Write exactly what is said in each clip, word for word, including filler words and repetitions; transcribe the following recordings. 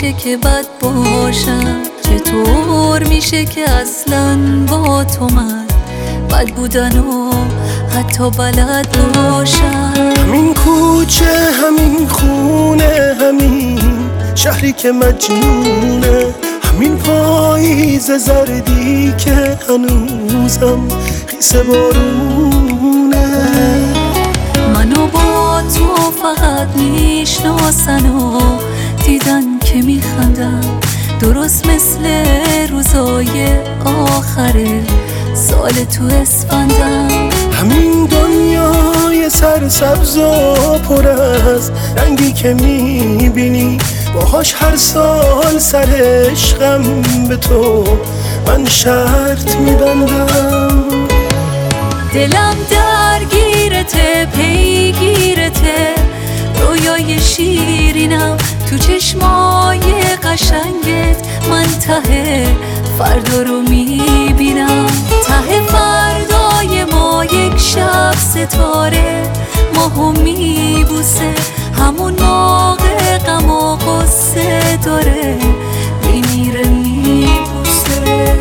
میشه که بد باشم؟ چطور میشه که اصلا با تو من بد بودن و حتی بلد باشم؟ همین کوچه، همین خونه، همین شهری که مجنونه، همین پاییز زردی که هنوزم خیس بارونه. منو با تو فقط میشناسن و دیدن که میخندم، درست مثل روزای آخر سال تو اسفندم. همین دنیای سرسبز و پر از رنگی که میبینی، باهاش هر سال سر عشقم به تو من شرط میبندم. دلم درگیرته، پیگیرته، رویای شیرینم تو چشمای قشنگت. من ته فردا رو میبینم، ته فردای ما یک شب ستاره ماهو میبوسه، همون موقع غم و غصه داره میمیره میبوسه.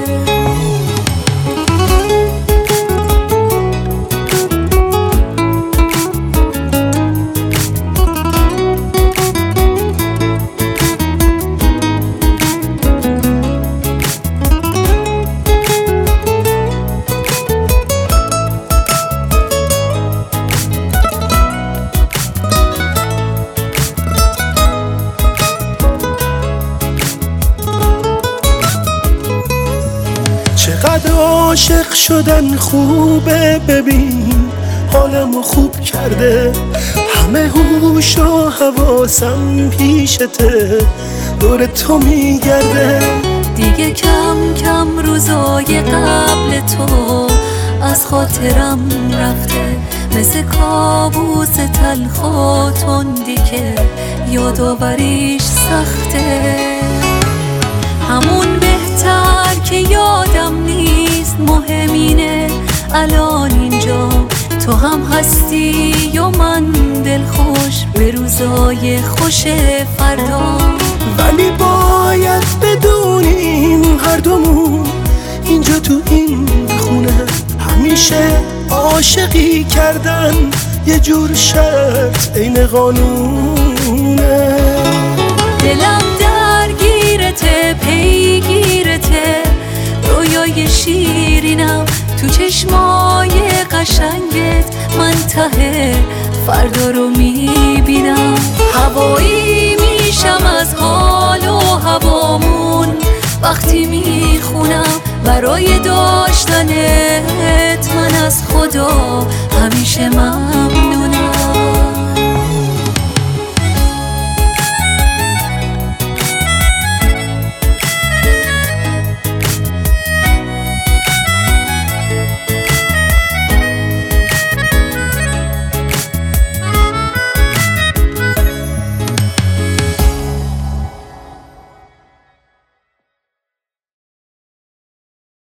چقدر عاشق شدن خوبه، ببین حالمو خوب کرده، همه هوش و حواسم پیشته، دور تو میگرده. دیگه کم کم روزای قبل تو از خاطرم رفته، مثل کابوس تلخ و تندی که یادآوریش سخته. همون بهتر که یادم نیست، مهم اینه الان اینجا تو هم هستی یا من دلخوش به روزای خوش فردا. ولی باید بدونیم هر دومون اینجا تو این خونه همیشه عاشقی کردن یه جور شرط عین قانونه. دلم درگیرته، پیگیرته، رویای شیرینم تو چشمای قشنگت. من ته فردا رو میبینم، هوایی میشم از حال و هوامون وقتی میخونم برای داشتنت. من از خدا همیشه ممنونم.